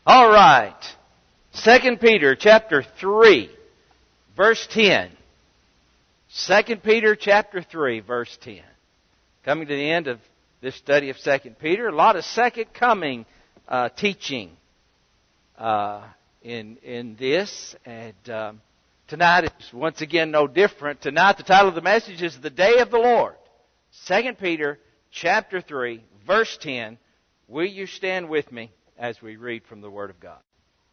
All right. 2 Peter chapter 3, verse 10. 2 Peter chapter 3, verse 10. Coming to the end of this study of 2 Peter, a lot of second coming teaching in this. And tonight is once again no different. Tonight the title of the message is The Day of the Lord. 2 Peter chapter 3, verse 10. Will you stand with me as we read from the Word of God?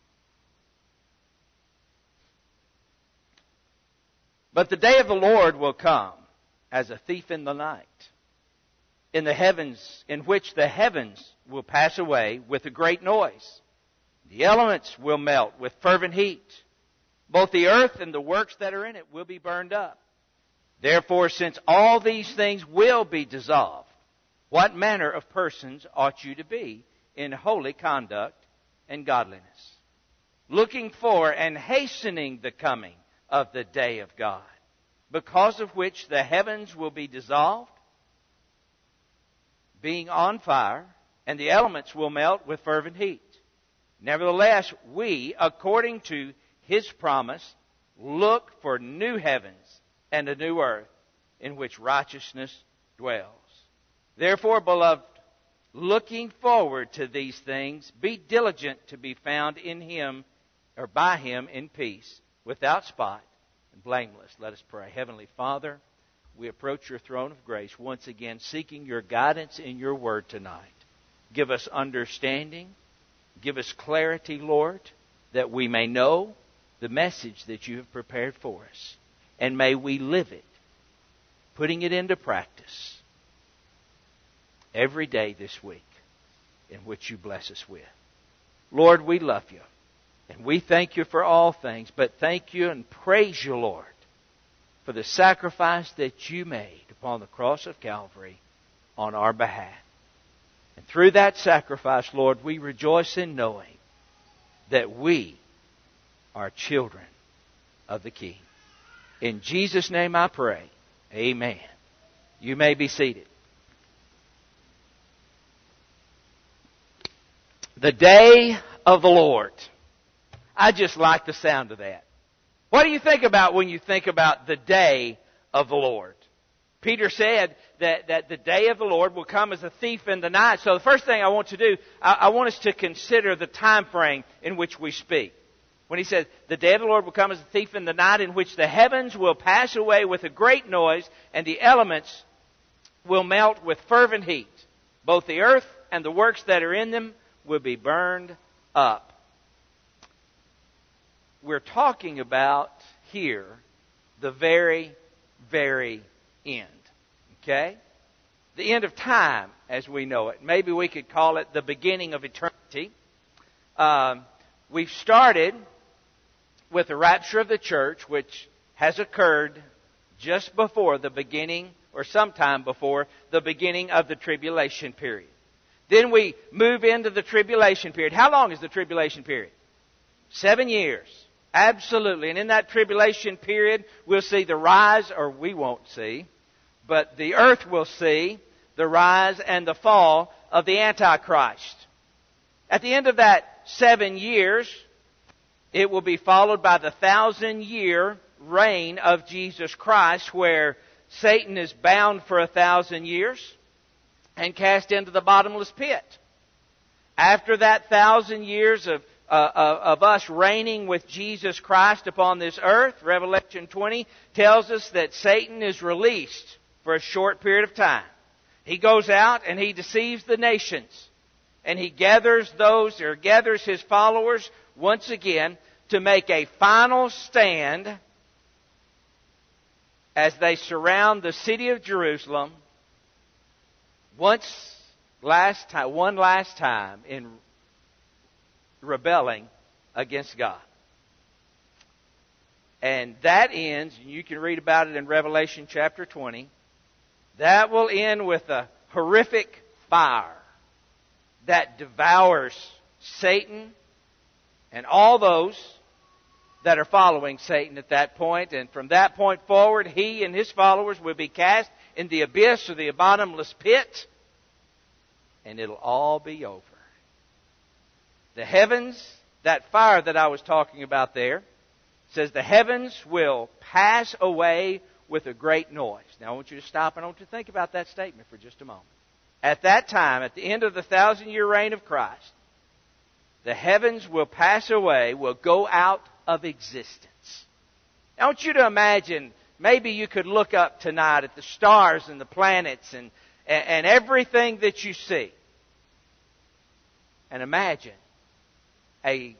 But the day of the Lord will come as a thief in the night, in which the heavens will pass away with a great noise. The elements will melt with fervent heat. Both the earth and the works that are in it will be burned up. Therefore, since all these things will be dissolved, what manner of persons ought you to be in holy conduct and godliness, looking for and hastening the coming of the day of God, because of which the heavens will be dissolved, being on fire, and the elements will melt with fervent heat. Nevertheless, we, according to His promise, look for new heavens and a new earth in which righteousness dwells. Therefore, beloved, looking forward to these things, be diligent to be found in Him, or by Him, in peace, without spot and blameless. Let us pray. Heavenly Father, we approach your throne of grace once again, seeking your guidance in your word tonight. Give us understanding. Give us clarity, Lord, that we may know the message that you have prepared for us. And may we live it, putting it into practice every day this week in which you bless us with. Lord, we love you. And we thank you for all things, but thank you and praise you, Lord, for the sacrifice that you made upon the cross of Calvary on our behalf. And through that sacrifice, Lord, we rejoice in knowing that we are children of the King. In Jesus' name I pray. Amen. You may be seated. The day of the Lord. I just like the sound of that. What do you think about when you think about the day of the Lord? Peter said that the day of the Lord will come as a thief in the night. So the first thing I want to do, I want us to consider the time frame in which we speak. When he says, the day of the Lord will come as a thief in the night, in which the heavens will pass away with a great noise, and the elements will melt with fervent heat. Both the earth and the works that are in them will be burned up. We're talking about here the very, very end. Okay? The end of time as we know it. Maybe we could call it the beginning of eternity. We've started with the rapture of the church, which has occurred just before the beginning, or sometime before the beginning of the tribulation period. Then we move into the tribulation period. How long is the tribulation period? 7 years. Absolutely. And in that tribulation period, we'll see the rise, or we won't see, but the earth will see the rise and the fall of the Antichrist. At the end of that 7 years, it will be followed by the 1,000-year reign of Jesus Christ, where Satan is bound for 1,000 years and cast into the bottomless pit. After that 1,000 years of us reigning with Jesus Christ upon this earth, Revelation 20 tells us that Satan is released for a short period of time. He goes out and he deceives the nations. And he gathers his followers once again to make a final stand as they surround the city of Jerusalem one last time in rebelling against God. And that ends, and you can read about it in Revelation chapter 20, that will end with a horrific fire that devours Satan and all those that are following Satan at that point. And from that point forward, he and his followers will be cast in the abyss or the bottomless pit, and it'll all be over. The heavens, that fire that I was talking about there, says the heavens will pass away with a great noise. Now I want you to stop and I want you to think about that statement for just a moment. At that time, at the end of the 1,000-year reign of Christ, the heavens will pass away, will go out of existence. I want you to imagine, maybe you could look up tonight at the stars and the planets and everything that you see. And imagine a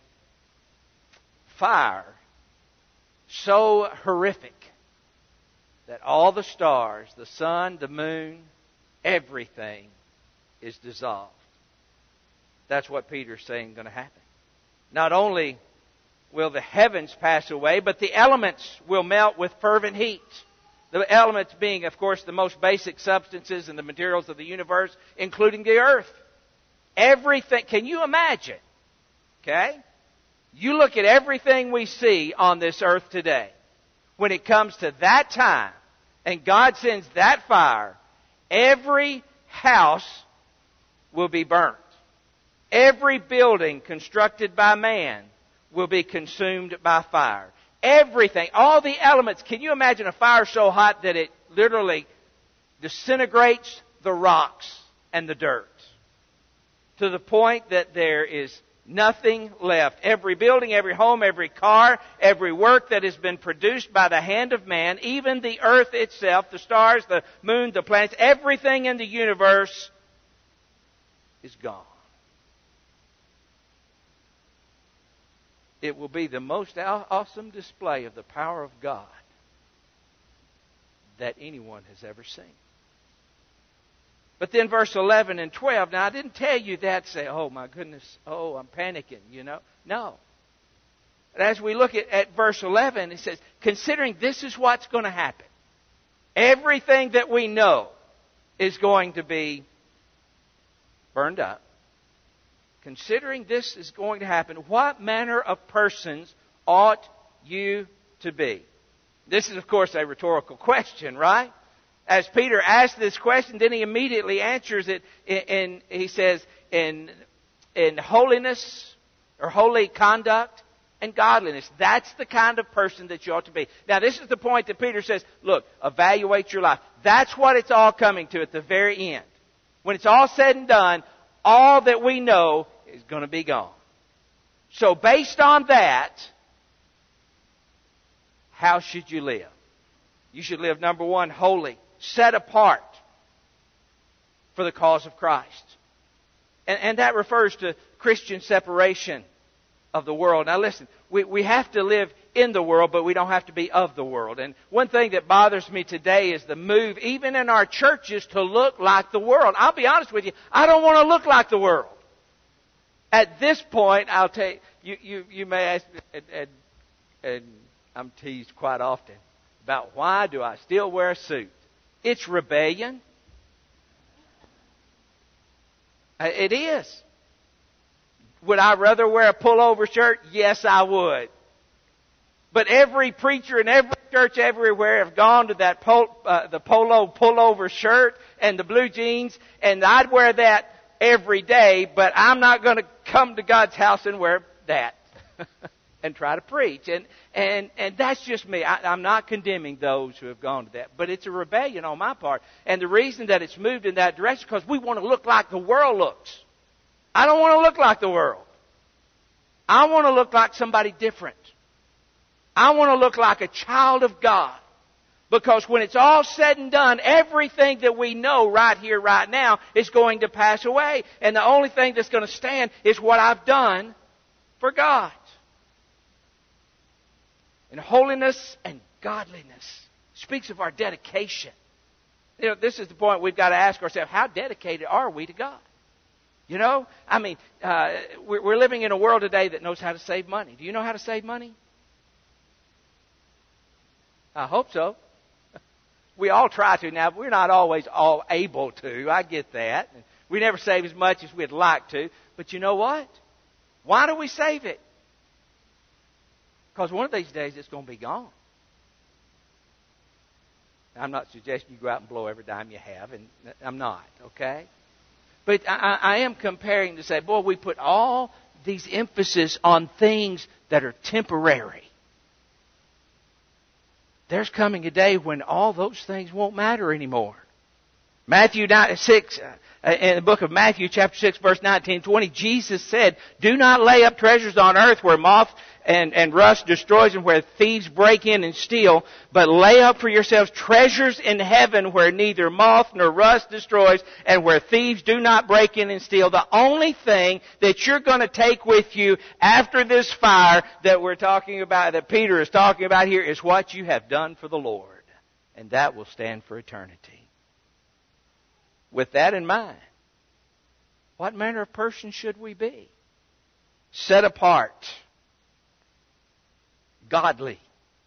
fire so horrific that all the stars, the sun, the moon, everything is dissolved. That's what Peter's saying is going to happen. Not only will the heavens pass away, but the elements will melt with fervent heat. The elements being, of course, the most basic substances and the materials of the universe, including the earth. Everything. Can you imagine? Okay? You look at everything we see on this earth today. When it comes to that time, and God sends that fire, every house will be burnt. Every building constructed by man will be consumed by fire. Everything, all the elements. Can you imagine a fire so hot that it literally disintegrates the rocks and the dirt to the point that there is nothing left. Every building, every home, every car, every work that has been produced by the hand of man, even the earth itself, the stars, the moon, the planets, everything in the universe is gone. It will be the most awesome display of the power of God that anyone has ever seen. But then verse 11 and 12, now I didn't tell you that to say, oh my goodness, oh I'm panicking, you know. No. But as we look at verse 11, it says, considering this is what's going to happen, everything that we know is going to be burned up. Considering this is going to happen, what manner of persons ought you to be? This is, of course, a rhetorical question, right? As Peter asks this question, then he immediately answers it he says, in holiness or holy conduct and godliness. That's the kind of person that you ought to be. Now, this is the point that Peter says, look, evaluate your life. That's what it's all coming to at the very end. When it's all said and done, all that we know is going to be gone. So based on that, how should you live? You should live, number one, holy, set apart for the cause of Christ. And that refers to Christian separation of the world. Now listen, we have to live in the world, but we don't have to be of the world. And one thing that bothers me today is the move, even in our churches, to look like the world. I'll be honest with you, I don't want to look like the world. At this point, I'll tell you may ask, and I'm teased quite often about why do I still wear a suit? It's rebellion. It is. Would I rather wear a pullover shirt? Yes, I would. But every preacher in every church everywhere have gone to that the polo pullover shirt and the blue jeans, and I'd wear that every day, but I'm not going to come to God's house and wear that and try to preach. And that's just me. I'm not condemning those who have gone to that. But it's a rebellion on my part. And the reason that it's moved in that direction is because we want to look like the world looks. I don't want to look like the world. I want to look like somebody different. I want to look like a child of God. Because when it's all said and done, everything that we know right here, right now, is going to pass away. And the only thing that's going to stand is what I've done for God. And holiness and godliness speaks of our dedication. You know, this is the point we've got to ask ourselves, how dedicated are we to God? You know, I mean, we're living in a world today that knows how to save money. Do you know how to save money? I hope so. We all try to. Now, we're not always all able to. I get that. We never save as much as we'd like to. But you know what? Why do we save it? Because one of these days it's going to be gone. I'm not suggesting you go out and blow every dime you have, and I'm not, okay? But I am comparing to say, boy, we put all these emphasis on things that are temporary. There's coming a day when all those things won't matter anymore. Matthew 6, in the book of Matthew, chapter 6, verse 19 and 20, Jesus said, "Do not lay up treasures on earth where moth and rust destroys and where thieves break in and steal, but lay up for yourselves treasures in heaven where neither moth nor rust destroys and where thieves do not break in and steal." The only thing that you're going to take with you after this fire that we're talking about, that Peter is talking about here, is what you have done for the Lord. And that will stand for eternity. With that in mind, what manner of person should we be? Set apart. Godly.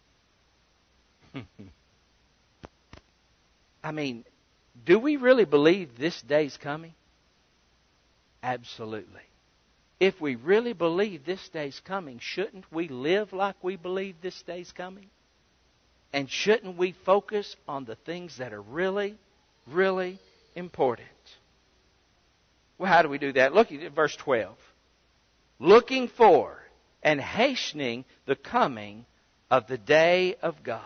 I mean, do we really believe this day's coming? Absolutely. If we really believe this day's coming, shouldn't we live like we believe this day's coming? And shouldn't we focus on the things that are really, really important? Well, how do we do that? Look at verse 12. Looking for and hastening the coming of the day of God.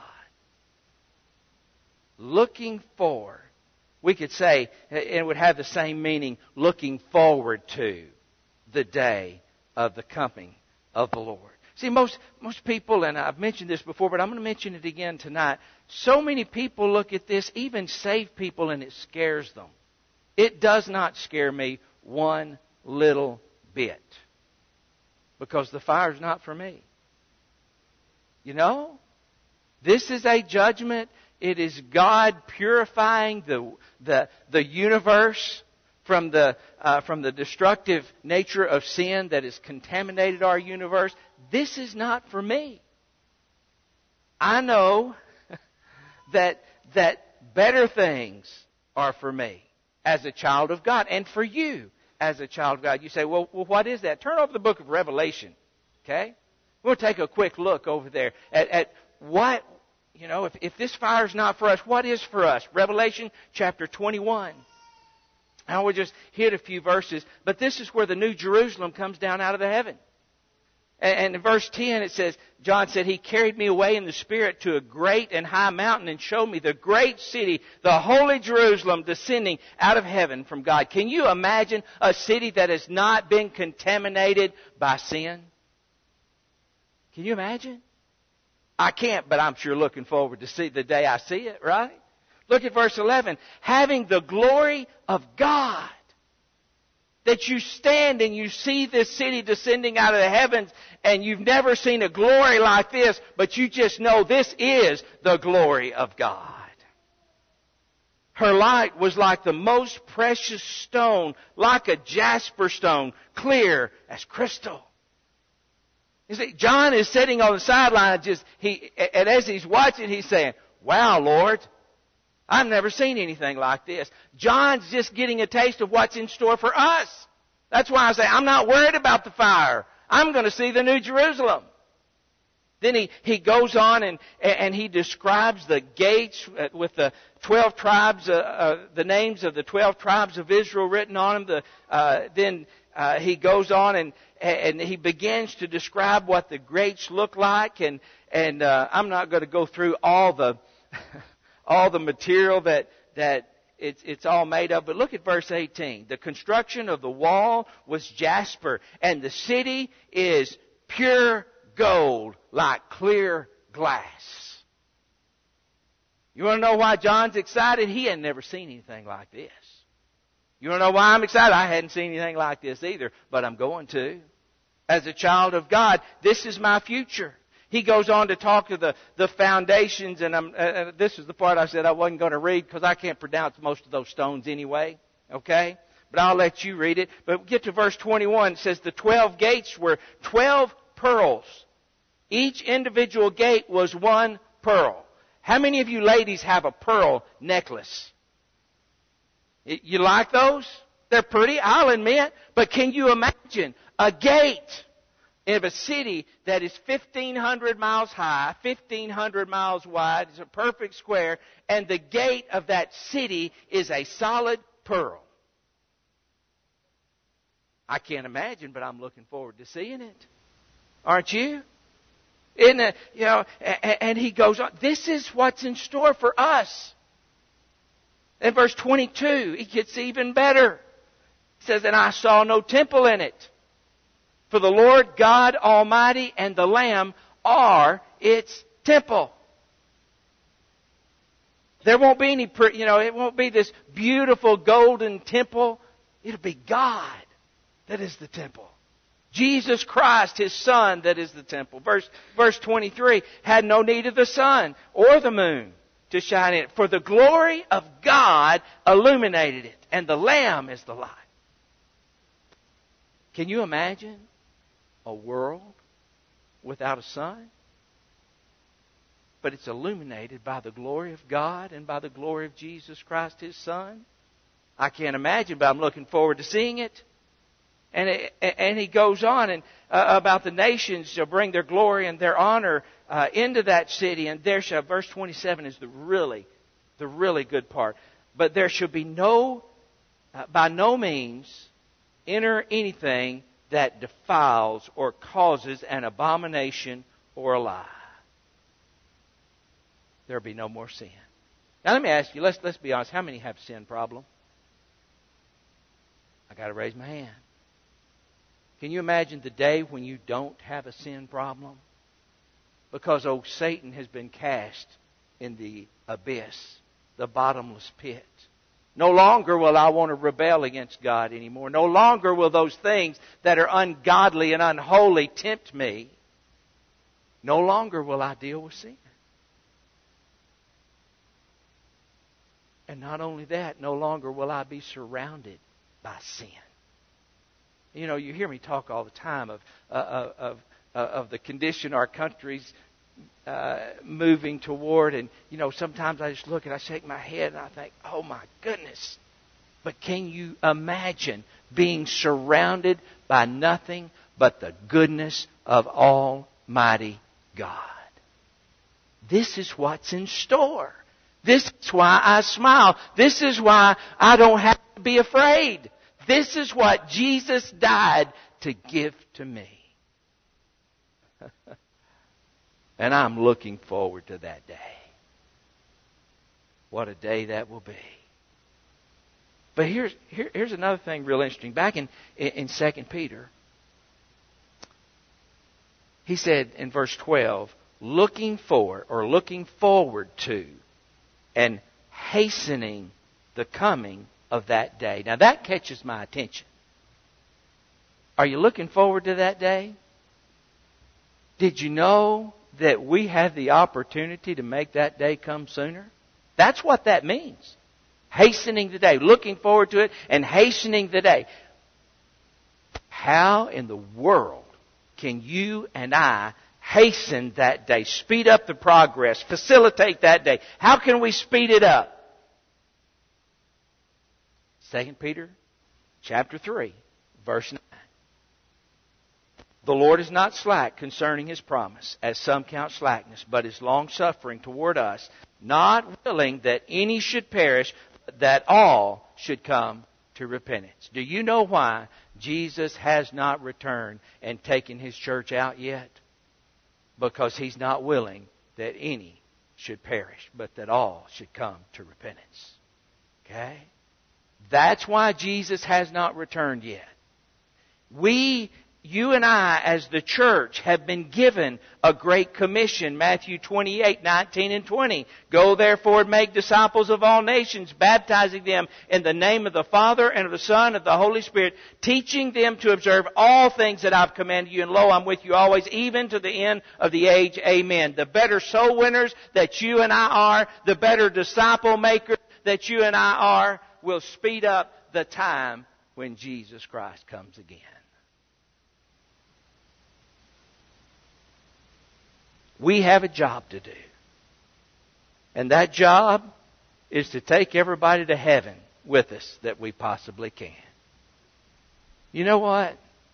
Looking for. We could say, it would have the same meaning, looking forward to the day of the coming of the Lord. See, most people, and I've mentioned this before, but I'm going to mention it again tonight. So many people look at this, even saved people, and it scares them. It does not scare me one little bit. Because the fire's not for me. You know? This is a judgment. It is God purifying the universe from the destructive nature of sin that has contaminated our universe. This is not for me. I know that better things are for me as a child of God, and for you as a child of God. You say, well, what is that? Turn over the book of Revelation. Okay? We'll take a quick look over there at what, you know, if this fire is not for us, what is for us? Revelation chapter 21. I will just hit a few verses, but this is where the New Jerusalem comes down out of the heaven. And in verse 10 it says, John said, "He carried me away in the Spirit to a great and high mountain and showed me the great city, the holy Jerusalem, descending out of heaven from God." Can you imagine a city that has not been contaminated by sin? Can you imagine? I can't, but I'm sure looking forward to see the day I see it, right? Look at verse 11. "Having the glory of God." That you stand and you see this city descending out of the heavens, and you've never seen a glory like this, but you just know this is the glory of God. Her light was like the most precious stone, like a jasper stone, clear as crystal. You see, John is sitting on the sideline, and as he's watching, he's saying, "Wow, Lord, I've never seen anything like this." John's just getting a taste of what's in store for us. That's why I say, I'm not worried about the fire. I'm going to see the New Jerusalem. Then he goes on and he describes the gates with the 12 tribes, the names of the 12 tribes of Israel written on them. Then he goes on and he begins to describe what the gates look like. And I'm not going to go through all the material that it's all made of. But look at verse 18. "The construction of the wall was jasper, and the city is pure gold, like clear glass." You want to know why John's excited? He had never seen anything like this. You want to know why I'm excited? I hadn't seen anything like this either, but I'm going to. As a child of God, this is my future. He goes on to talk to the foundations, and this is the part I said I wasn't going to read because I can't pronounce most of those stones anyway, okay? But I'll let you read it. But get to verse 21. It says, "The 12 gates were 12 pearls. Each individual gate was one pearl." How many of you ladies have a pearl necklace? You like those? They're pretty, I'll admit. But can you imagine a gate of a city that is 1,500 miles high, 1,500 miles wide, it's a perfect square, and the gate of that city is a solid pearl? I can't imagine, but I'm looking forward to seeing it. Aren't you? Isn't it, and he goes on. This is what's in store for us. In verse 22, it gets even better. It says, and I saw no temple in it. For the Lord God Almighty and the Lamb are its temple. There won't be any, it won't be this beautiful golden temple. It'll be God that is the temple. Jesus Christ, His Son, that is the temple. Verse 23, had no need of the sun or the moon to shine in it, for the glory of God illuminated it, and the Lamb is the light. Can you imagine a world without a sun? But it's illuminated by the glory of God and by the glory of Jesus Christ, His Son. I can't imagine, but I'm looking forward to seeing it. And he goes on and about the nations shall bring their glory and their honor into that city, and there shall, verse 27 is the really good part. But there shall be by no means enter anything that defiles or causes an abomination or a lie. There'll be no more sin. Now let me ask you, let's be honest, how many have a sin problem? I got to raise my hand. Can you imagine the day when you don't have a sin problem? Because old Satan has been cast in the abyss, the bottomless pit. No longer will I want to rebel against God anymore. No longer will those things that are ungodly and unholy tempt me. No longer will I deal with sin. And not only that, no longer will I be surrounded by sin. You hear me talk all the time of the condition our country's moving toward, and sometimes I just look and I shake my head and I think, oh my goodness. But can you imagine being surrounded by nothing but the goodness of Almighty God? This is what's in store. This is why I smile. This is why I don't have to be afraid. This is what Jesus died to give to me. And I'm looking forward to that day. What a day that will be. But here's another thing real interesting. Back in 2 Peter, he said in verse 12, looking forward to and hastening the coming of that day. Now that catches my attention. Are you looking forward to that day? Did you know that we have the opportunity to make that day come sooner? That's what that means. Hastening the day. Looking forward to it and hastening the day. How in the world can you and I hasten that day? Speed up the progress. Facilitate that day. How can we speed it up? 2 Peter chapter 3, verse 9. The Lord is not slack concerning His promise, as some count slackness, but is long-suffering toward us, not willing that any should perish, but that all should come to repentance. Do you know why Jesus has not returned and taken His church out yet? Because He's not willing that any should perish, but that all should come to repentance. Okay? That's why Jesus has not returned yet. You and I, as the church, have been given a great commission. Matthew 28, 19 and 20. Go therefore and make disciples of all nations, baptizing them in the name of the Father and of the Son and of the Holy Spirit, teaching them to observe all things that I've commanded you. And lo, I'm with you always, even to the end of the age. Amen. The better soul winners that you and I are, the better disciple makers that you and I are, will speed up the time when Jesus Christ comes again. We have a job to do. And that job is to take everybody to heaven with us that we possibly can. You know what?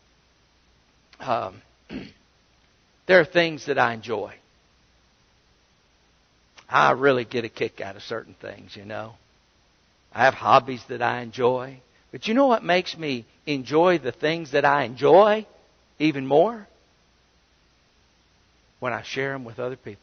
There are things that I enjoy. I really get a kick out of certain things, I have hobbies that I enjoy. But you know what makes me enjoy the things that I enjoy even more? When I share them with other people.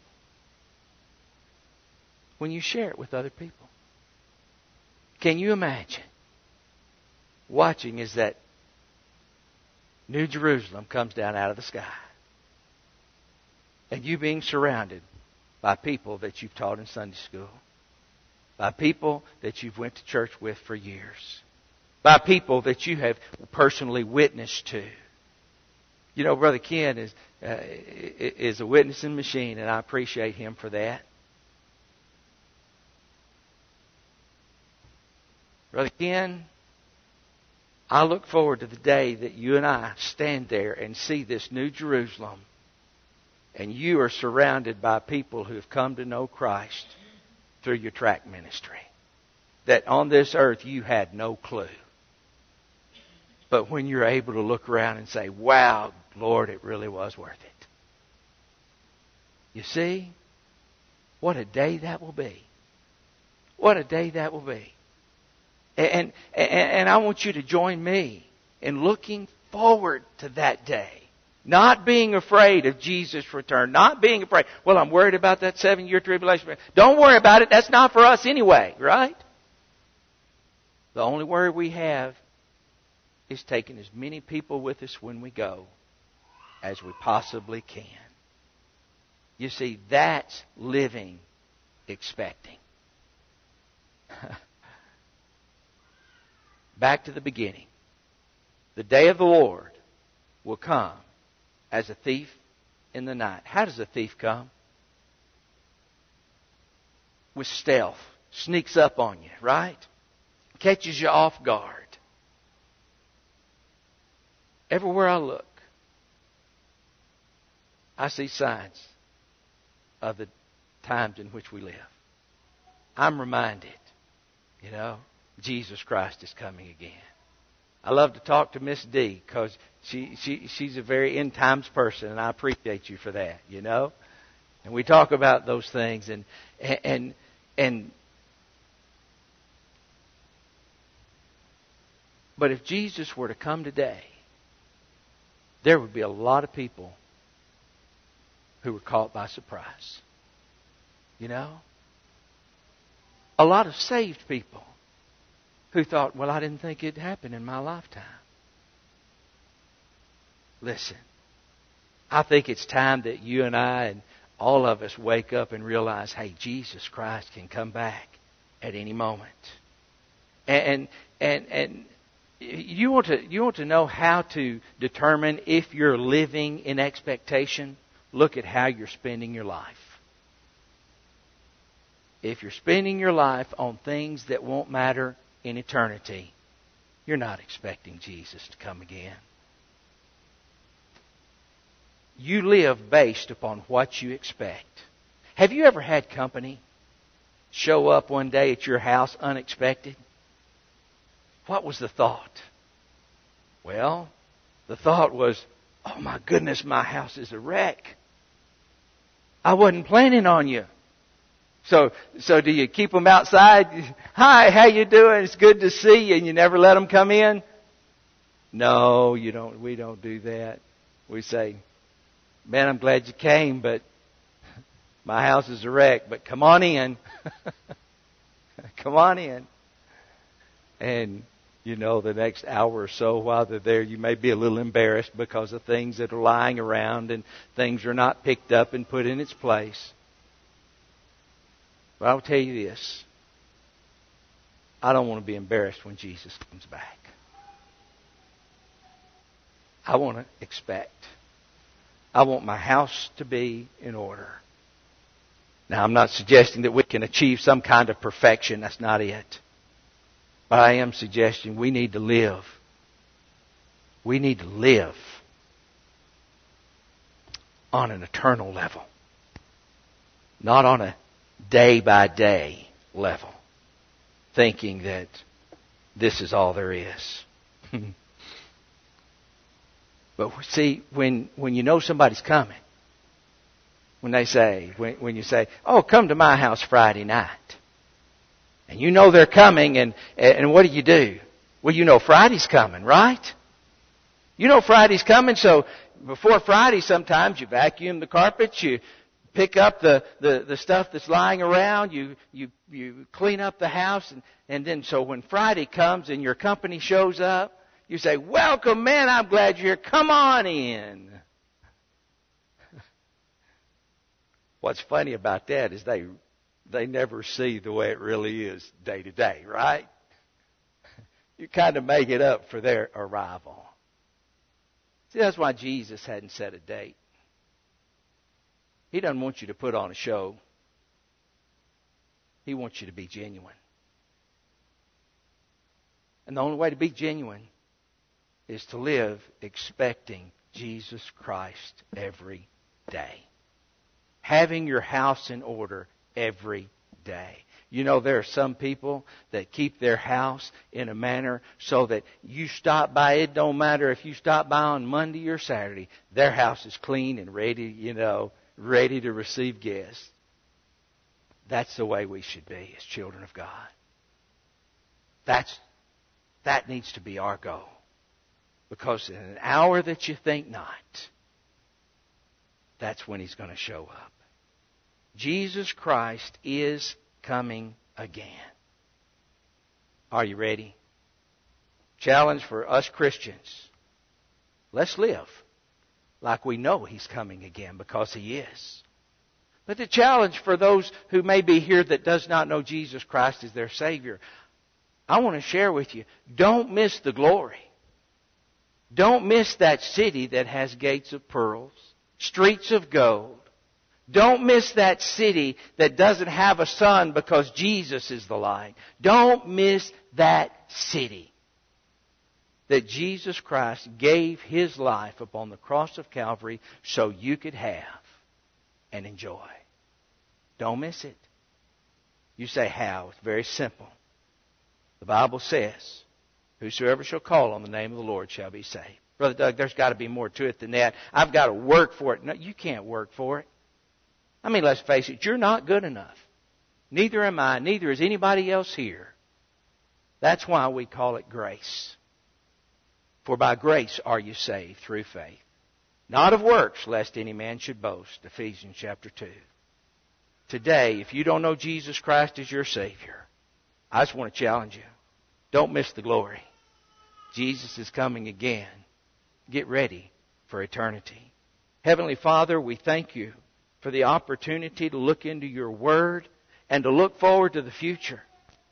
When you share it with other people. Can you imagine watching as that New Jerusalem comes down out of the sky? And you being surrounded by people that you've taught in Sunday school. By people that you've went to church with for years. By people that you have personally witnessed to. You know, Brother Ken is a witnessing machine, and I appreciate him for that. Brother Ken, I look forward to the day that you and I stand there and see this New Jerusalem, and you are surrounded by people who have come to know Christ through your tract ministry. That on this earth you had no clue. But when you're able to look around and say, wow, Lord, it really was worth it. You see? What a day that will be. What a day that will be. And I want you to join me in looking forward to that day. Not being afraid of Jesus' return. Not being afraid. Well, I'm worried about that 7-year tribulation. Don't worry about it. That's not for us anyway, right? The only worry we have is taking as many people with us when we go as we possibly can. You see, that's living expecting. Back to the beginning. The day of the Lord will come as a thief in the night. How does a thief come? With stealth. Sneaks up on you, right? Catches you off guard. Everywhere I look, I see signs of the times in which we live. I'm reminded, Jesus Christ is coming again. I love to talk to Miss D because she's a very end times person, and I appreciate you for that, And we talk about those things, and but if Jesus were to come today, there would be a lot of people who were caught by surprise. A lot of saved people who thought, well, I didn't think it'd happen in my lifetime. Listen, I think it's time that you and I and all of us wake up and realize, hey, Jesus Christ can come back at any moment. And you want to know how to determine if you're living in expectation? Look at how you're spending your life. If you're spending your life on things that won't matter in eternity, you're not expecting Jesus to come again. You live based upon what you expect. Have you ever had company show up one day at your house unexpected? What was the thought? Well, the thought was, oh my goodness, my house is a wreck. I wasn't planning on you. So do you keep them outside? Hi, how you doing? It's good to see you. And you never let them come in? No, you don't. We don't do that. We say, man, I'm glad you came, but my house is a wreck. But come on in. Come on in. And the next hour or so while they're there, you may be a little embarrassed because of things that are lying around and things are not picked up and put in its place. But I'll tell you this. I don't want to be embarrassed when Jesus comes back. I want to expect. I want my house to be in order. Now, I'm not suggesting that we can achieve some kind of perfection. That's not it. But I am suggesting we need to live. We need to live on an eternal level. Not on a day-by-day level. Thinking that this is all there is. But see, when you know somebody's coming, when you say, oh, come to my house Friday night. And you know they're coming, and what do? Well, you know Friday's coming, right? You know Friday's coming, so before Friday sometimes you vacuum the carpets, you pick up the stuff that's lying around, you clean up the house, and then so when Friday comes and your company shows up, you say, "Welcome, man, I'm glad you're here. Come on in." What's funny about that is they never see the way it really is day to day, right? You kind of make it up for their arrival. See, that's why Jesus hadn't set a date. He doesn't want you to put on a show. He wants you to be genuine. And the only way to be genuine is to live expecting Jesus Christ every day. Having your house in order every day. You know, there are some people that keep their house in a manner so that you stop by, it don't matter if you stop by on Monday or Saturday, their house is clean and ready, ready to receive guests. That's the way we should be as children of God. That needs to be our goal. Because in an hour that you think not, that's when He's going to show up. Jesus Christ is coming again. Are you ready? Challenge for us Christians. Let's live like we know He's coming again, because He is. But the challenge for those who may be here that does not know Jesus Christ as their Savior, I want to share with you, don't miss the glory. Don't miss that city that has gates of pearls, streets of gold. Don't miss that city that doesn't have a sun because Jesus is the light. Don't miss that city that Jesus Christ gave His life upon the cross of Calvary so you could have and enjoy. Don't miss it. You say, how? It's very simple. The Bible says, whosoever shall call on the name of the Lord shall be saved. Brother Doug, there's got to be more to it than that. I've got to work for it. No, you can't work for it. I mean, let's face it, you're not good enough. Neither am I. Neither is anybody else here. That's why we call it grace. For by grace are you saved through faith. Not of works, lest any man should boast. Ephesians chapter 2. Today, if you don't know Jesus Christ as your Savior, I just want to challenge you. Don't miss the glory. Jesus is coming again. Get ready for eternity. Heavenly Father, we thank You for the opportunity to look into Your Word and to look forward to the future.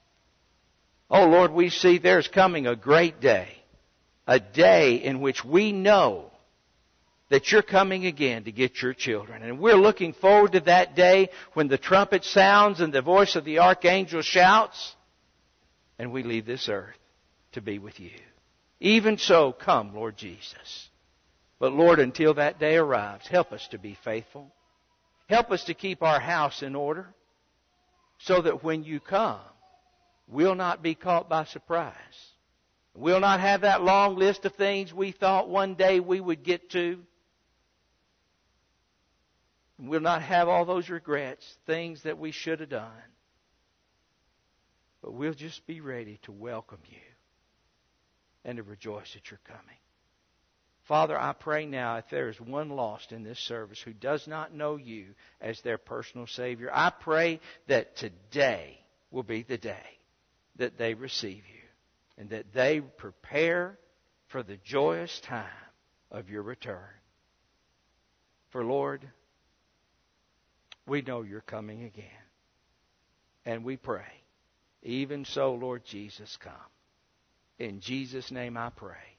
Oh Lord, we see there's coming a great day. A day in which we know that You're coming again to get Your children. And we're looking forward to that day when the trumpet sounds and the voice of the archangel shouts, and we leave this earth to be with You. Even so, come, Lord Jesus. But Lord, until that day arrives, help us to be faithful. Help us to keep our house in order so that when You come, we'll not be caught by surprise. We'll not have that long list of things we thought one day we would get to. We'll not have all those regrets, things that we should have done. But we'll just be ready to welcome You and to rejoice that You're coming. Father, I pray now if there is one lost in this service who does not know You as their personal Savior, I pray that today will be the day that they receive You and that they prepare for the joyous time of Your return. For Lord, we know You're coming again. And we pray, even so, Lord Jesus, come. In Jesus' name I pray.